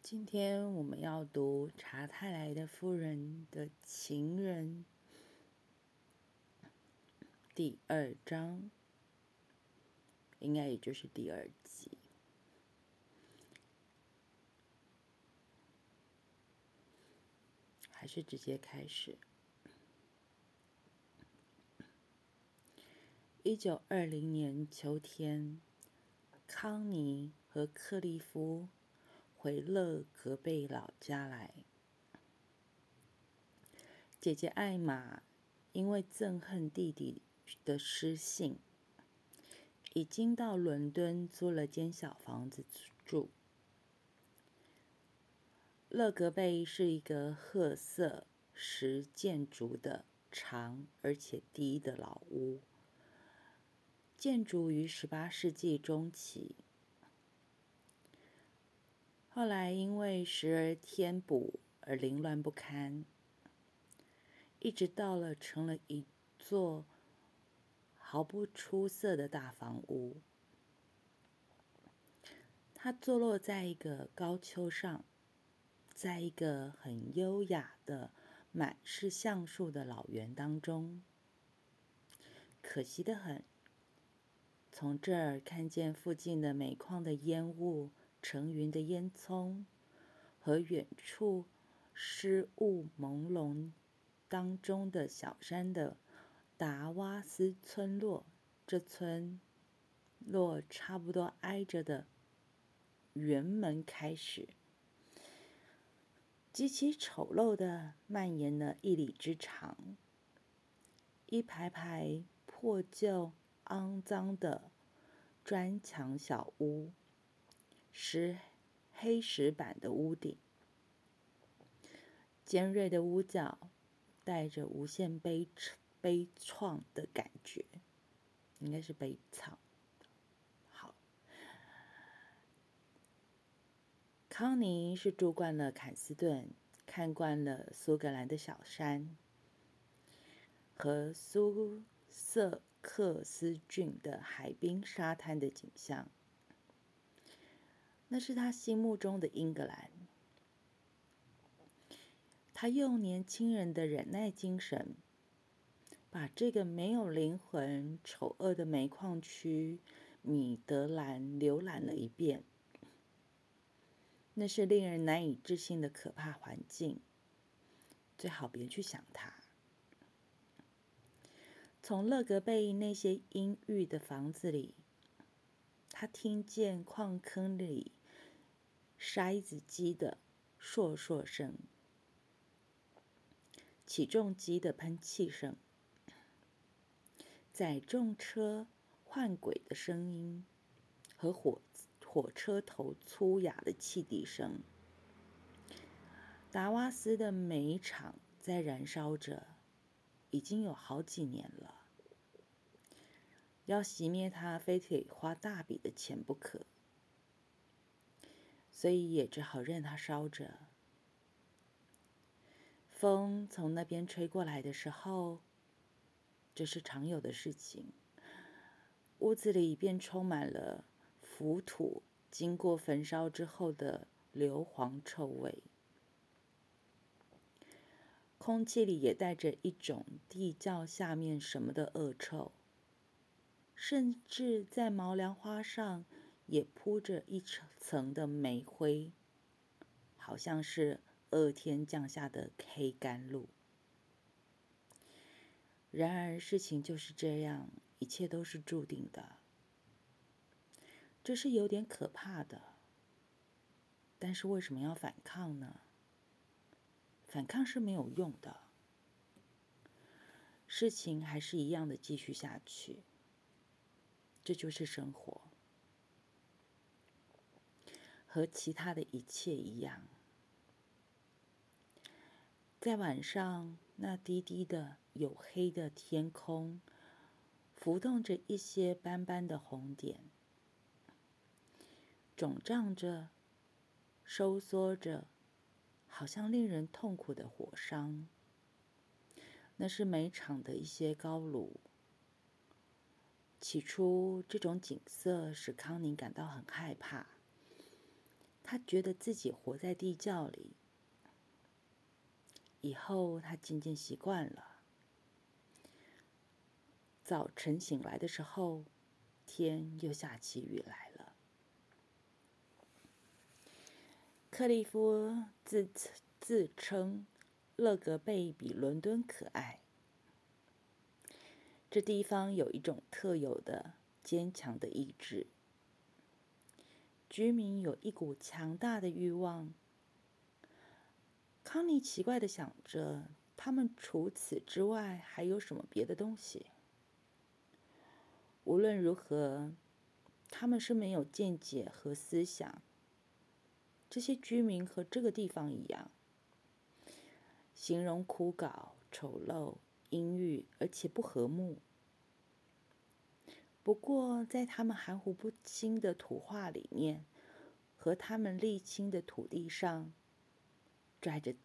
今天我们要读查泰莱的夫人的情人第2章，应该也就是第2集。还是直接开始。1920年秋天，康妮和克利夫回勒格贝老家来。姐姐艾玛因为憎恨弟弟的失信，已经到伦敦租了间小房子住。勒格贝是一个褐色石建筑的长而且低的老屋，建筑于18世纪中期，后来因为时而添补而凌乱不堪，一直到了成了一座毫不出色的大房屋。它坐落在一个高丘上，在一个很优雅的满是橡树的老园当中。可惜得很，从这儿看见附近的煤矿的烟雾成云的烟囱，和远处湿雾朦胧当中的小山的达瓦斯村落，这村落差不多挨着的园门开始，极其丑陋地蔓延了1里之长，一排排破旧肮脏的砖墙小屋，黑石板的屋顶，尖锐的屋角带着无限悲怆的感觉，应该是悲怆。好，康妮是住惯了坎斯顿，看惯了苏格兰的小山和苏瑟克斯郡的海滨沙滩的景象，那是他心目中的英格兰。他用年轻人的忍耐精神，把这个没有灵魂、丑恶的煤矿区米德兰浏览了一遍。那是令人难以置信的可怕环境，最好别去想它。从勒格贝那些阴郁的房子里，他听见矿坑里筛子机的烁烁声，起重机的喷气声，载重车换轨的声音，和火车头粗哑的汽笛声。达瓦斯的煤厂在燃烧着，已经有好几年了。要熄灭它，非得花大笔的钱不可，所以也只好任它烧着。风从那边吹过来的时候，这是常有的事情，屋子里便充满了腐土经过焚烧之后的硫磺臭味，空气里也带着一种地窖下面什么的恶臭，甚至在毛梁花上也铺着一层的煤灰，好像是恶天降下的黑甘露。然而事情就是这样，一切都是注定的。这是有点可怕的，但是为什么要反抗呢？反抗是没有用的，事情还是一样的继续下去，这就是生活，和其他的一切一样。在晚上，那低低的黝黑的天空浮动着一些斑斑的红点，肿胀着，收缩着，好像令人痛苦的火伤。那是煤场的一些高炉。起初，这种景色使康妮感到很害怕， 他觉得自己活在地窖里。以后他渐渐习惯了。早晨醒来的时候，天又下起雨来了。克利夫自称勒格贝比伦敦可爱。这地方有一种特有的坚强的意志，居民有一股强大的欲望。康妮奇怪地想着，他们除此之外还有什么别的东西？无论如何，他们是没有见解和思想。这些居民和这个地方一样，形容枯槁、丑陋、阴郁，而且不和睦。不过，在他们含糊不清的土话里面，和他们沥青的土地上，拽着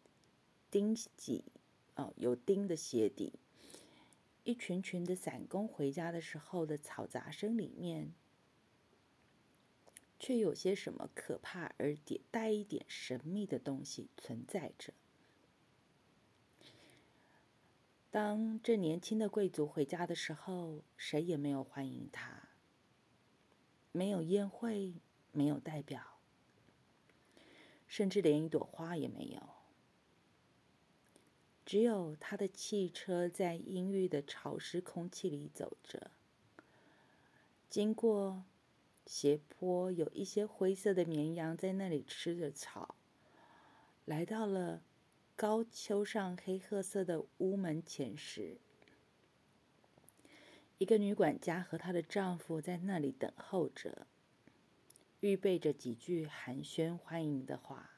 有钉的鞋底，一群群的散工回家的时候的嘈杂声里面，却有些什么可怕而带一点神秘的东西存在着。当这年轻的贵族回家的时候，谁也没有欢迎他，没有宴会，没有代表，甚至连一朵花也没有。只有他的汽车在阴郁的潮湿空气里走着，经过斜坡，有一些灰色的绵羊在那里吃着草。来到了高丘上黑褐色的屋门前时，一个女管家和她的丈夫在那里等候着，预备着几句寒暄欢迎的话。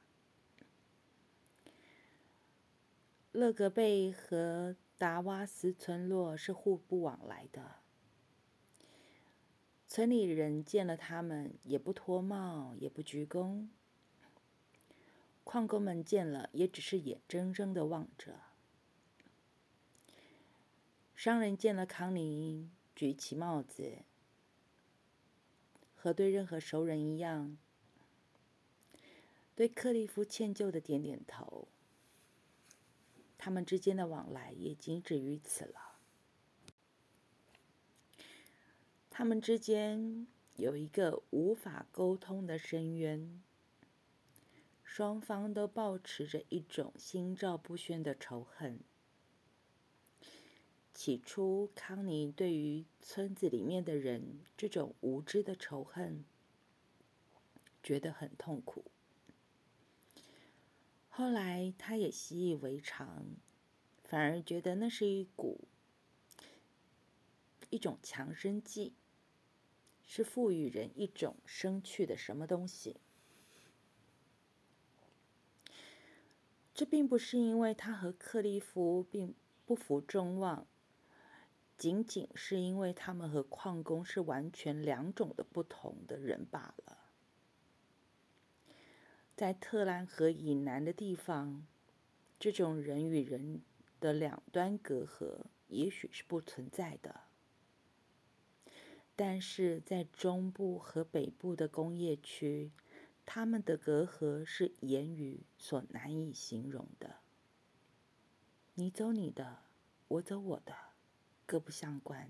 勒格贝和达瓦斯村落是互不往来的，村里人见了他们也不脱帽，也不鞠躬。矿工们见了也只是眼睁睁地望着。商人见了康妮，举起帽子，和对任何熟人一样，对克利夫歉疚的点点头。他们之间的往来也仅止于此了。他们之间有一个无法沟通的深渊，双方都抱持着一种心照不宣的仇恨。起初，康妮对于村子里面的人这种无知的仇恨觉得很痛苦。后来，他也习以为常，反而觉得那是一种强身剂，是赋予人一种生趣的什么东西。这并不是因为他和克利夫并不服众望，仅仅是因为他们和矿工是完全两种的不同的人罢了。在特兰河以南的地方，这种人与人的两端隔阂也许是不存在的，但是在中部和北部的工业区，他们的隔阂是言语所难以形容的。你走你的，我走我的，各不相关。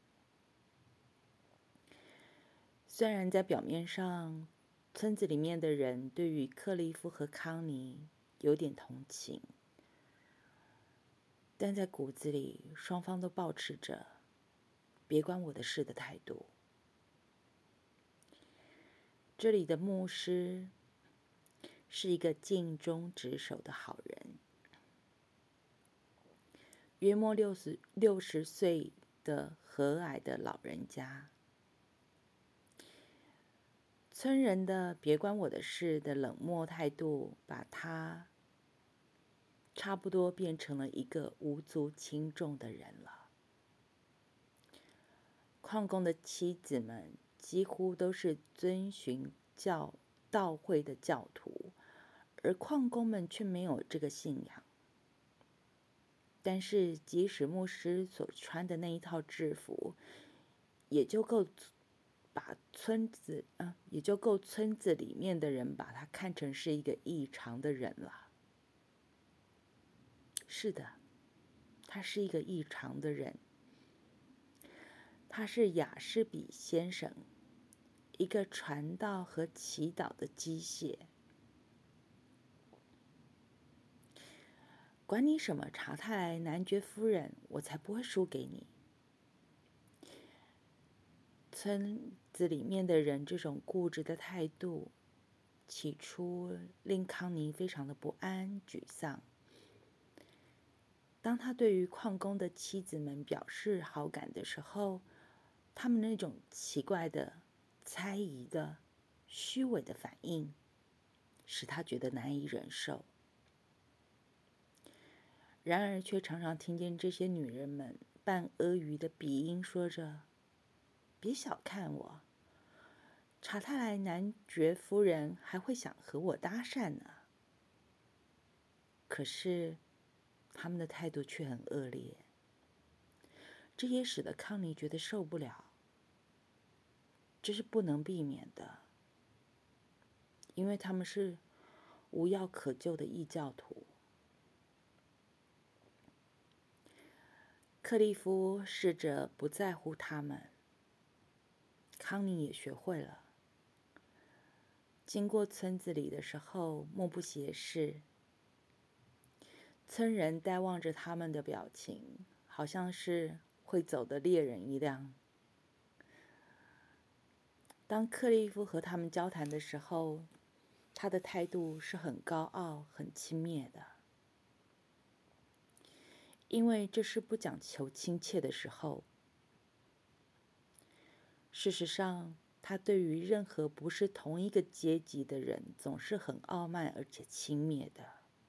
虽然在表面上，村子里面的人对于克利夫和康妮有点同情，但在骨子里，双方都保持着别关我的事的态度。这里的牧师是一个尽忠职守的好人，约莫60岁的和蔼的老人家。村人的别关我的事的冷漠态度，把他差不多变成了一个无足轻重的人了。矿工的妻子们几乎都是遵循道会的教徒，而矿工们却没有这个信仰。但是即使牧师所穿的那一套制服，也就够把村子也就够村子里面的人把他看成是一个异常的人了。是的，他是一个异常的人。他是雅士比先生，一个传道和祈祷的机械。管你什么查泰莱男爵夫人，我才不会输给你。村子里面的人这种固执的态度，起初令康妮非常的不安、沮丧。当他对于矿工的妻子们表示好感的时候，他们那种奇怪的、猜疑的、虚伪的反应，使他觉得难以忍受。然而，却常常听见这些女人们半阿谀的鼻音说着：“别小看我，查泰莱男爵夫人还会想和我搭讪呢。”可是，他们的态度却很恶劣，这也使得康妮觉得受不了。这是不能避免的，因为他们是无药可救的异教徒。克利夫试着不在乎他们，康妮也学会了。经过村子里的时候，目不斜视，村人呆望着他们的表情，好像是会走的猎人一样。当克利夫和他们交谈的时候，他的态度是很高傲、很轻蔑的。因为这是不讲求亲切的时候。事实上，他对于任何不是同一个阶级的人，总是很傲慢而且轻蔑的。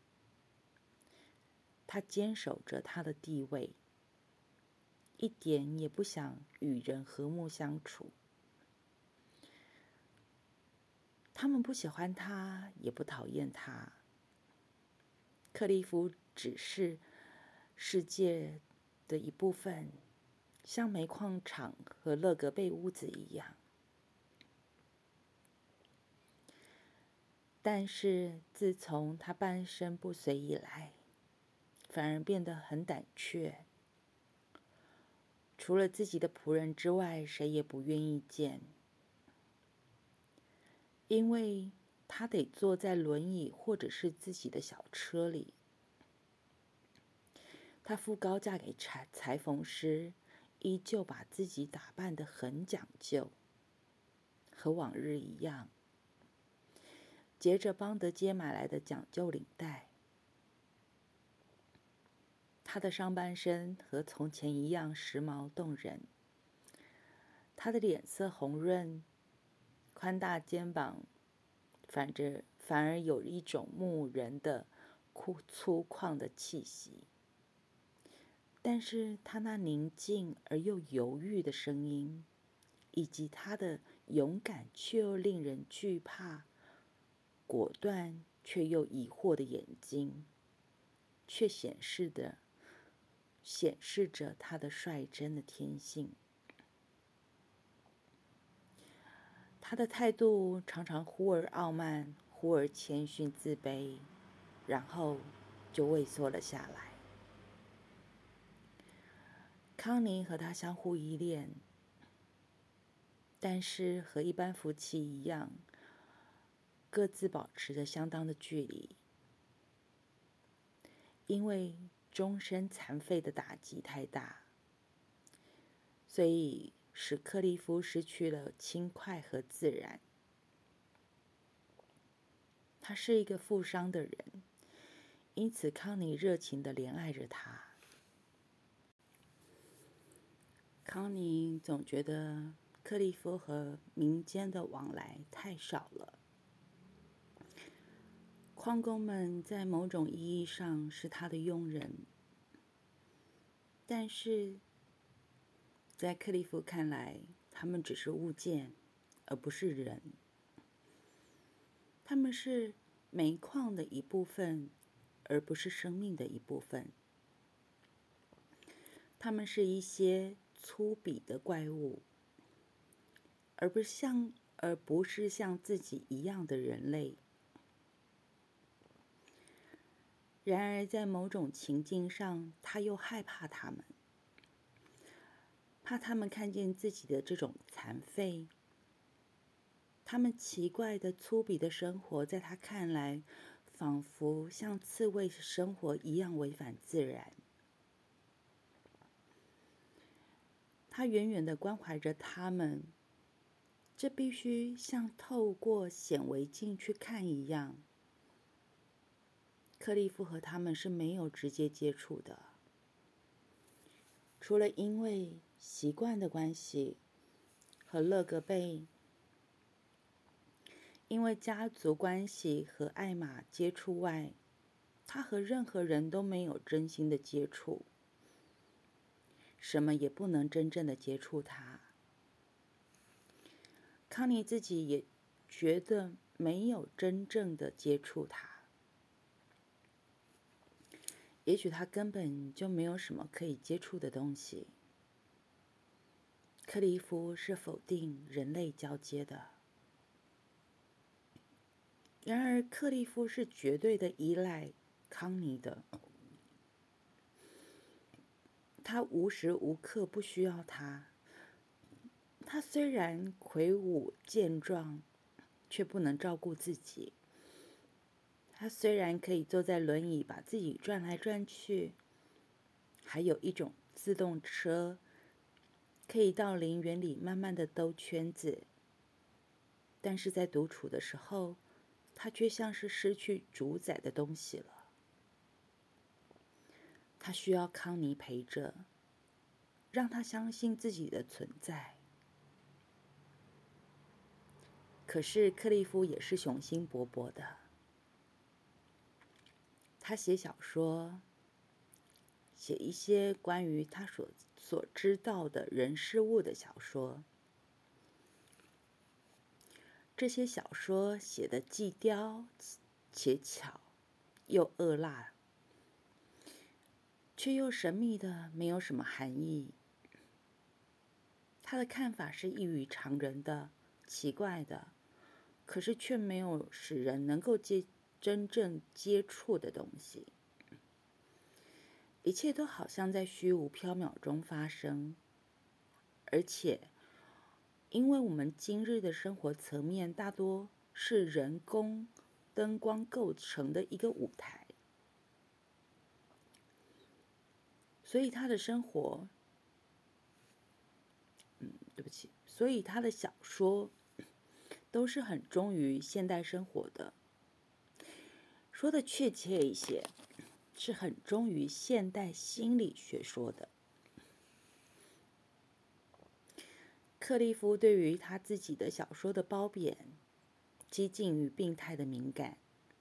他坚守着他的地位，一点也不想与人和睦相处。他们不喜欢他，也不讨厌他。克利夫只是世界的一部分，像煤矿厂和勒格贝屋子一样。但是自从他半身不遂以来，反而变得很胆怯，除了自己的仆人之外，谁也不愿意见，因为他得坐在轮椅或者是自己的小车里。他付高价给裁缝师，依旧把自己打扮得很讲究，和往日一样，结着邦德街买来的讲究领带。他的上半身和从前一样时髦动人，他的脸色红润，宽大肩膀反而有一种牧人的粗犷的气息。但是他那宁静而又犹豫的声音，以及他的勇敢却又令人惧怕、果断却又疑惑的眼睛，却显示着他的率真的天性。他的态度常常忽而傲慢，忽而谦逊自卑，然后就畏缩了下来。康妮和他相互依恋，但是和一般夫妻一样，各自保持着相当的距离。因为终身残废的打击太大，所以使克利夫失去了轻快和自然。他是一个负伤的人，因此康妮热情地怜爱着他。康妮总觉得克利夫和民间的往来太少了。矿工们在某种意义上是他的佣人，但是在克利夫看来，他们只是物件，而不是人。他们是煤矿的一部分，而不是生命的一部分。他们是一些粗鄙的怪物， 而不是像自己一样的人类。然而在某种情境上，他又害怕他们，怕他们看见自己的这种残废。他们奇怪的粗鄙的生活在他看来仿佛像刺猬生活一样违反自然。他远远地关怀着他们，这必须像透过显微镜去看一样。克利夫和他们是没有直接接触的，除了因为习惯的关系，和勒格贝因为家族关系和艾玛接触外，他和任何人都没有真心的接触，什么也不能真正的接触他。康妮自己也觉得没有真正的接触他，也许他根本就没有什么可以接触的东西。克利夫是否定人类交接的，然而克利夫是绝对的依赖康妮的，他无时无刻不需要他。他虽然魁梧健壮，却不能照顾自己。他虽然可以坐在轮椅把自己转来转去，还有一种自动车可以到陵园里慢慢的兜圈子，但是在独处的时候，他却像是失去主宰的东西了。他需要康妮陪着，让他相信自己的存在。可是克利夫也是雄心勃勃的，他写小说，写一些关于他所知道的人事物的小说。这些小说写得既刁且巧，又恶辣，却又神秘的没有什么含义。他的看法是异于常人的、奇怪的，可是却没有使人能够真正接触的东西。一切都好像在虚无缥缈中发生，而且因为我们今日的生活层面大多是人工灯光构成的一个舞台，所以他的生活，所以他的小说都是很忠于现代生活的。说的确切一些，是很忠于现代心理学说的。克利夫对于他自己的小说的褒贬，激进与病态的敏感。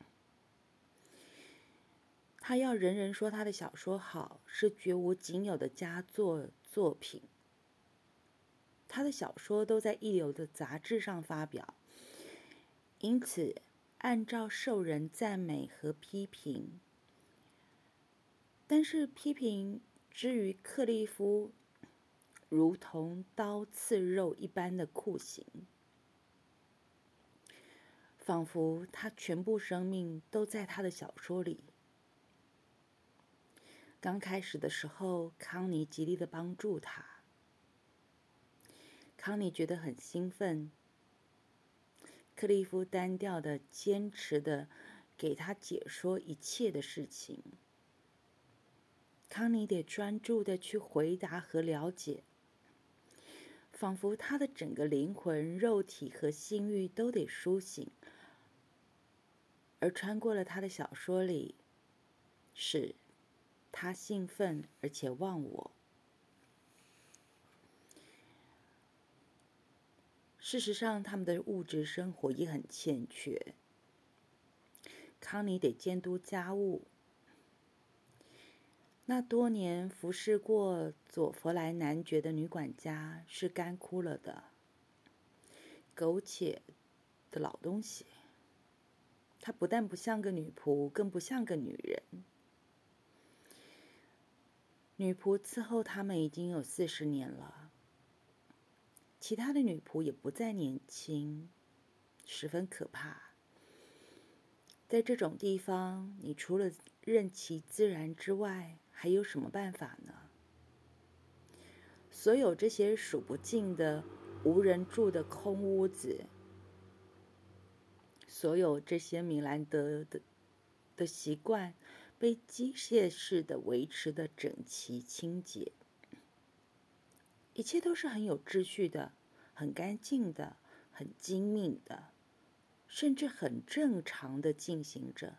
他要人人说他的小说好，是绝无仅有的佳作品。他的小说都在一流的杂志上发表，因此按照受人赞美和批评。但是批评之于克利夫，如同刀刺肉一般的酷刑，仿佛他全部生命都在他的小说里。刚开始的时候，康妮极力的帮助他。康妮觉得很兴奋，克利夫单调的、坚持的给他解说一切的事情。康妮得专注的去回答和了解，仿佛他的整个灵魂、肉体和心欲都得苏醒，而穿过了他的小说里，使他兴奋而且忘我。事实上，他们的物质生活也很欠缺。康妮得监督家务。那多年服侍过佐弗莱男爵的女管家是干枯了的、苟且的老东西。她不但不像个女仆，更不像个女人。女仆伺候他们已经有40年了。 其他的女仆也不再年轻，十分可怕。在这种地方，你除了任其自然之外，还有什么办法呢？所有这些数不尽的无人住的空屋子，所有这些米兰德的习惯，被机械式的维持的整齐清洁，一切都是很有秩序的，很干净的，很精密的，甚至很正常的进行着。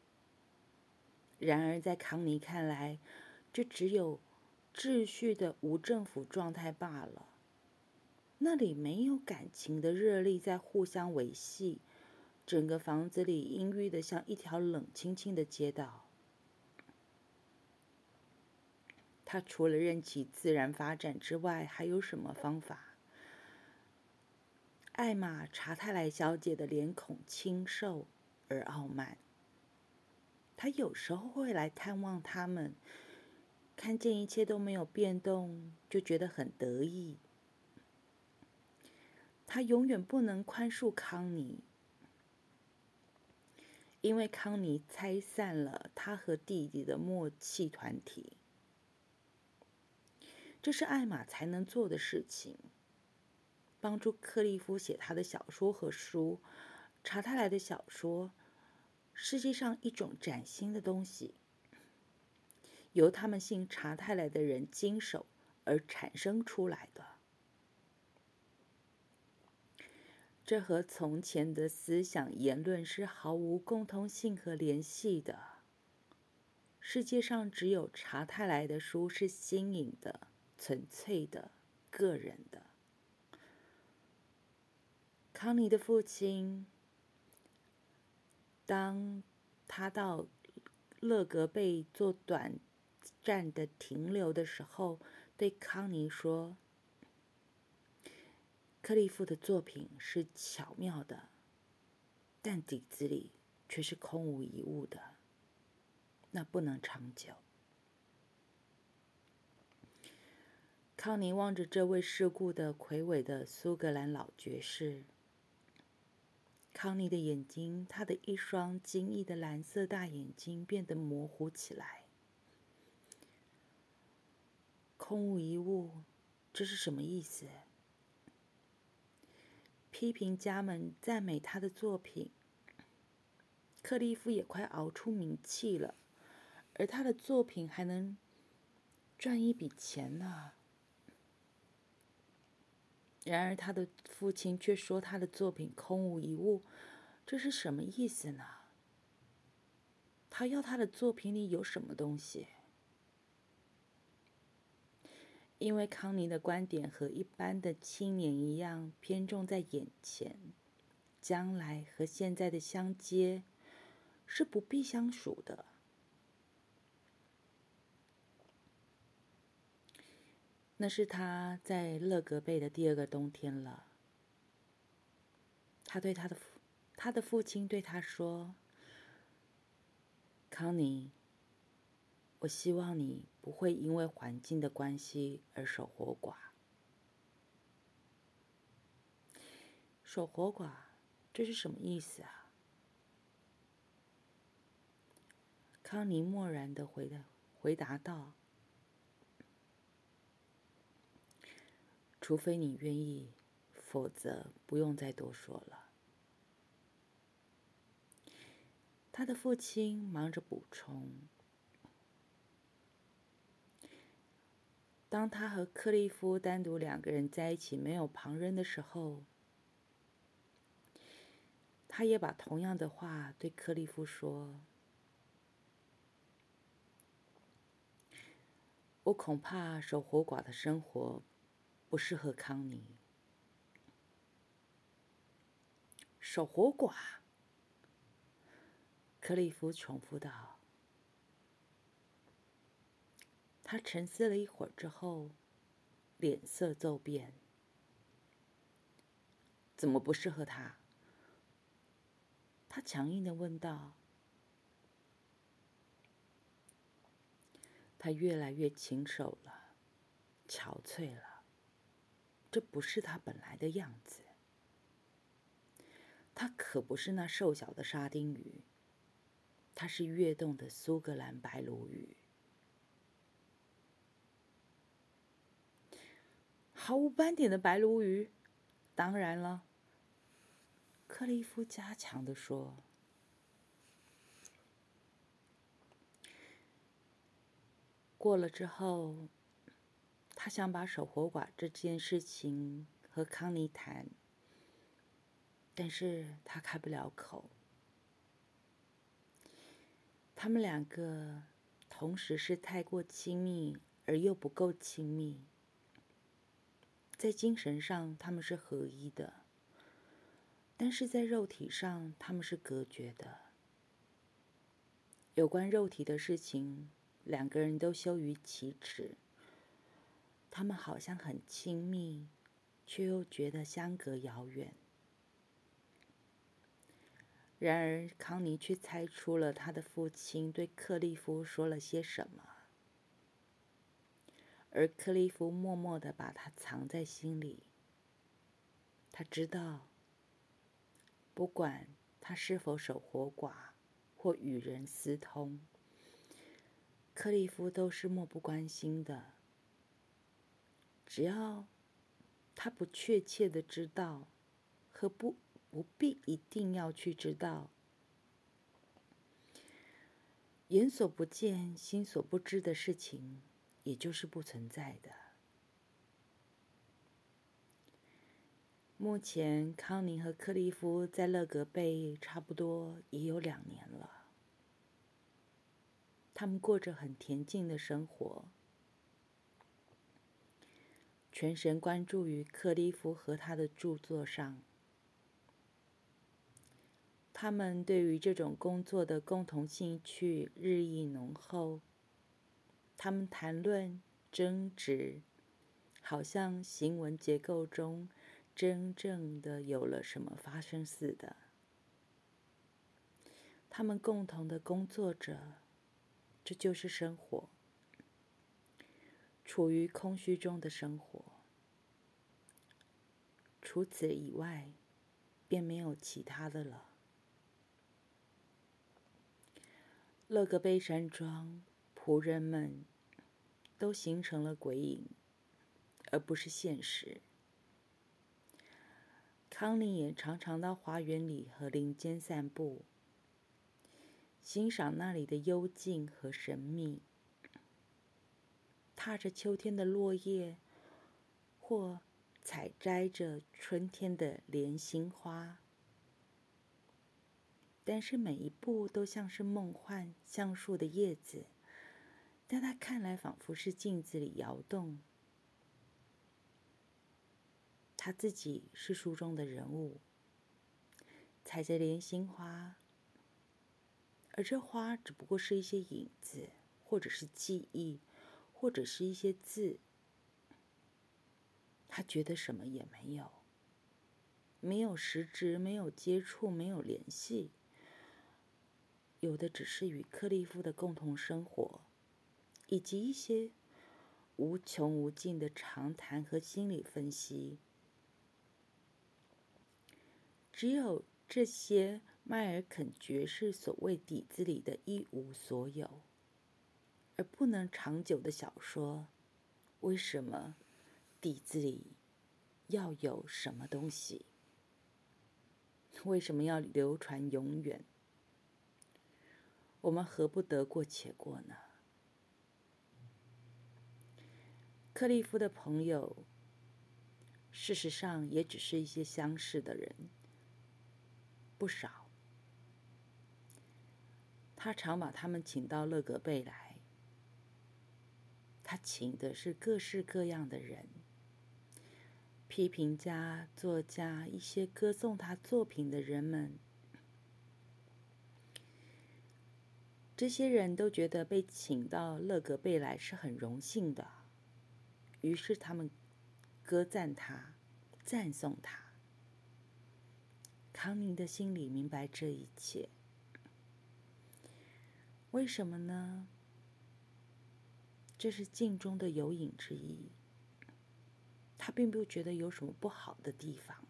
然而在康妮看来，这只有秩序的无政府状态罢了。那里没有感情的热力在互相维系，整个房子里阴郁的像一条冷清清的街道。他除了任其自然发展之外，还有什么方法？艾玛·查泰莱小姐的脸孔清瘦而傲慢。她有时候会来探望他们，看见一切都没有变动，就觉得很得意。她永远不能宽恕康妮，因为康妮拆散了她和弟弟的默契团体。这是艾玛才能做的事情，帮助克利夫写他的小说和书。查泰莱的小说，世界上一种崭新的东西，由他们姓查泰莱的人经手而产生出来的。这和从前的思想言论是毫无共通性和联系的。世界上只有查泰莱的书是新颖的、纯粹的、个人的。康妮的父亲，当他到勒格贝做短暂的停留的时候，对康妮说：“克利夫的作品是巧妙的，但底子里却是空无一物的，那不能长久。”康妮望着这位世故的魁伟的苏格兰老爵士。康妮的眼睛，他的一双惊异的蓝色大眼睛变得模糊起来。空无一物，这是什么意思？批评家们赞美他的作品，克利夫也快熬出名气了，而他的作品还能赚一笔钱呢。然而他的父亲却说他的作品空无一物，这是什么意思呢？他要他的作品里有什么东西？因为康妮的观点和一般的青年一样，偏重在眼前、将来和现在的相接，是不必相属的。那是他在勒格贝的第二个冬天了。他的父亲对他说：“康妮，我希望你不会因为环境的关系而守活寡。”守活寡，这是什么意思啊？康妮默然地回答道：“除非你愿意，否则不用再多说了。”他的父亲忙着补充：“当他和克利夫单独两个人在一起，没有旁人的时候，他也把同样的话对克利夫说。我恐怕守活寡的生活不适合康妮。”守活寡，克利夫重复道。他沉思了一会儿之后，脸色骤变。怎么不适合他？他强硬地问道。他越来越清瘦了，憔悴了。 这不是他本来的样子。他可不是那瘦小的沙丁鱼，他是跃动的苏格兰白鲈鱼。毫无斑点的白鲈鱼？当然了，克利夫加强地说。过了之后，他想把守活寡这件事情和康妮谈，但是他开不了口。他们两个同时是太过亲密，而又不够亲密。在精神上他们是合一的，但是在肉体上他们是隔绝的。有关肉体的事情，两个人都羞于启齿。他们好像很亲密，却又觉得相隔遥远。然而康妮却猜出了他的父亲对克利夫说了些什么，而克利夫默默地把它藏在心里。他知道，不管他是否守活寡或与人私通，克利夫都是漠不关心的。只要他不确切地知道，和不必一定要去知道，眼所不见心所不知的事情，也就是不存在的。目前康妮和克利夫在勒格贝差不多也有2年了，他们过着很恬静的生活，全神贯注于克利夫和他的著作上。他们对于这种工作的共同兴趣日益浓厚，他们谈论、争执，好像行文结构中真正的有了什么发生似的。他们共同的工作着，这就是生活，处于空虚中的生活。除此以外，便没有其他的了。勒格贝山庄仆人们都形成了鬼影，而不是现实。康妮也常常到花园里和林间散步，欣赏那里的幽静和神秘，踏着秋天的落叶，或采摘着春天的莲心花。但是每一步都像是梦幻橡树的叶子，在他看来仿佛是镜子里摇动。他自己是书中的人物，采着莲心花，而这花只不过是一些影子，或者是记忆，或者是一些字。他觉得什么也没有，没有实质，没有接触，没有联系，有的只是与克利夫的共同生活，以及一些无穷无尽的长谈和心理分析。只有这些迈尔肯爵士所谓底子里的一无所有，而不能长久的小说，为什么底子里要有什么东西？为什么要流传永远？我们何不得过且过呢？克利夫的朋友，事实上也只是一些相识的人，不少。他常把他们请到勒格贝来，他请的是各式各样的人，批评家、作家，一些歌颂他作品的人们。这些人都觉得被请到勒格贝来是很荣幸的，于是他们歌赞他，赞颂他。康妮的心里明白这一切。为什么呢？这是镜中的有影之一。 他并不觉得有什么不好的地方。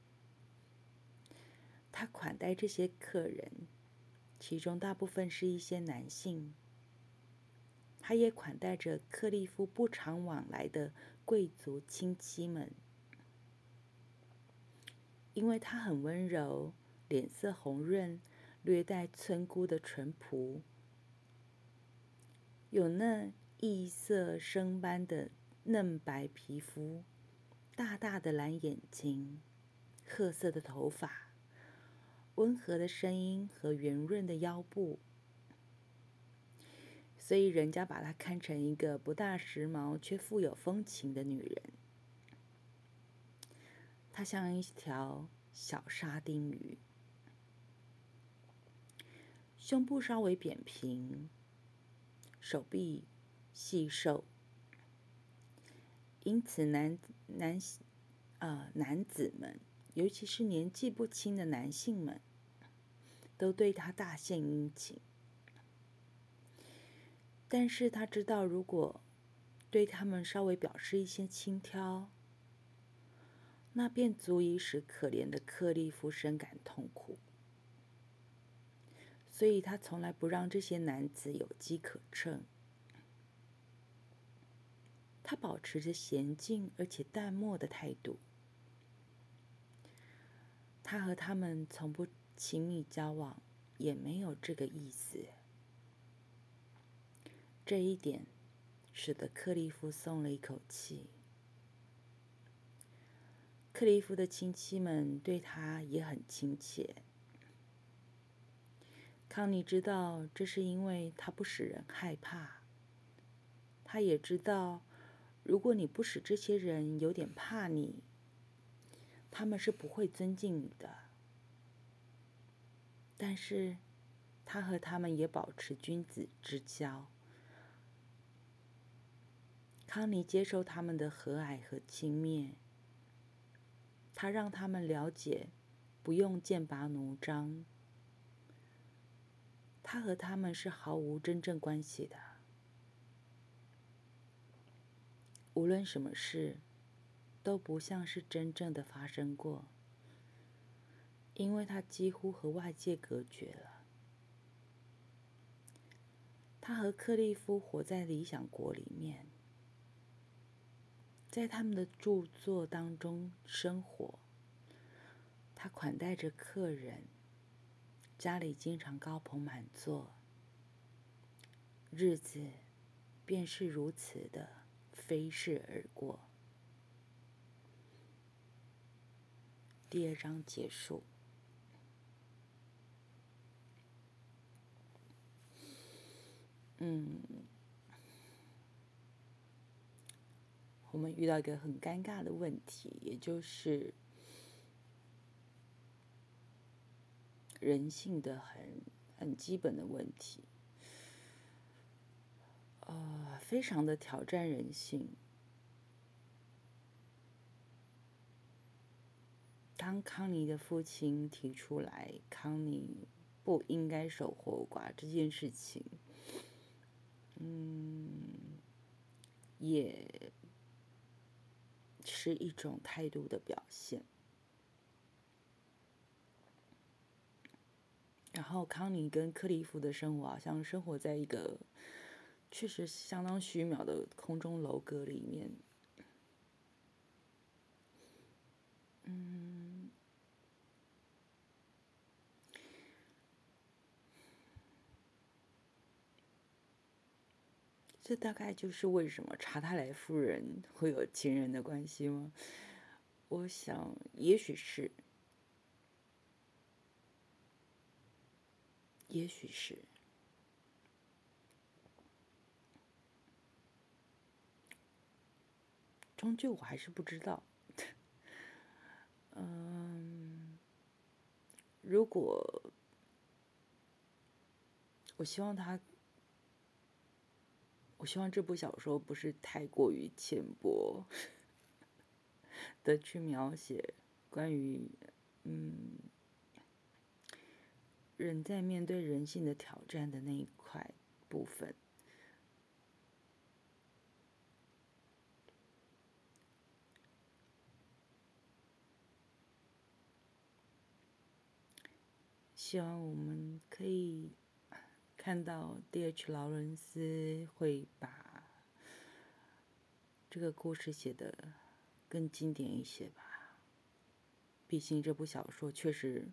他款待这些客人，其中大部分是一些男性。他也款待着克利夫不常往来的贵族亲戚们，因为他很温柔，脸色红润，略带村姑的淳朴，有那异色生般的嫩白皮肤，大大的蓝眼睛，褐色的头发，温和的声音和圆润的腰部，所以人家把她看成一个不大时髦却富有风情的女人。她像一条小沙丁鱼，胸部稍微扁平，手臂细瘦，因此男子们，尤其是年纪不轻的男性们，都对她大献殷勤。但是他知道，如果对他们稍微表示一些轻佻，那便足以使可怜的克利夫深感痛苦。所以他从来不让这些男子有机可乘。他保持着娴静而且淡漠的态度。他和他们从不亲密交往，也没有这个意思。这一点使得克利夫松了一口气。克利夫的亲戚们对他也很亲切。康妮知道这是因为他不使人害怕。他也知道，如果你不使这些人有点怕你，他们是不会尊敬你的。但是他和他们也保持君子之交。康妮接受他们的和蔼和轻蔑，他让他们了解不用剑拔弩张，他和他们是毫无真正关系的。无论什么事都不像是真正的发生过，因为他几乎和外界隔绝了。他和克利夫活在理想国里面，在他们的著作当中生活。他款待着客人，家里经常高朋满座，日子便是如此的飞逝而过。第2章结束。我们遇到一个很尴尬的问题，也就是人性的很基本的问题，非常的挑战人性。当康妮的父亲提出来康妮不应该守活寡这件事情，也是一种态度的表现。然后康妮跟克利夫的生活好像生活在一个确实相当虚渺的空中楼阁里面。这大概就是为什么查泰莱夫人会有情人的关系吗？我想也许是，也许是。终究我还是不知道。如果我希望这部小说不是太过于浅薄的去描写关于人在面对人性的挑战的那一块部分。 希望我们可以看到 D.H. 劳伦斯会把这个故事写得更经典一些吧。毕竟这部小说确实，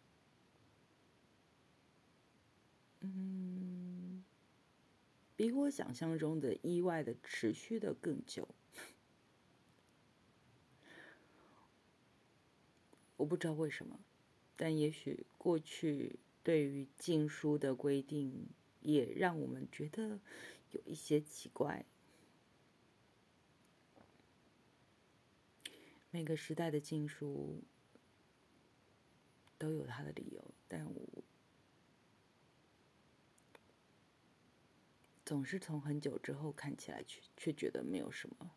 比我想象中的意外的持续的更久。我不知道为什么，但也许过去对于禁书的规定也让我们觉得有一些奇怪。每个时代的禁书都有它的理由，但我总是从很久之后看起来却觉得没有什么。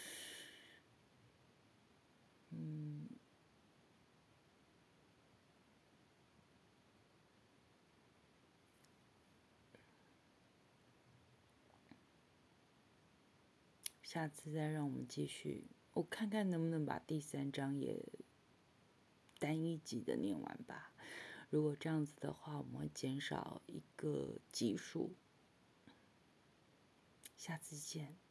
下次再让我们继续，我看看能不能把第3章也单一集的念完吧。如果这样子的话，我们会减少一个集数。下次见。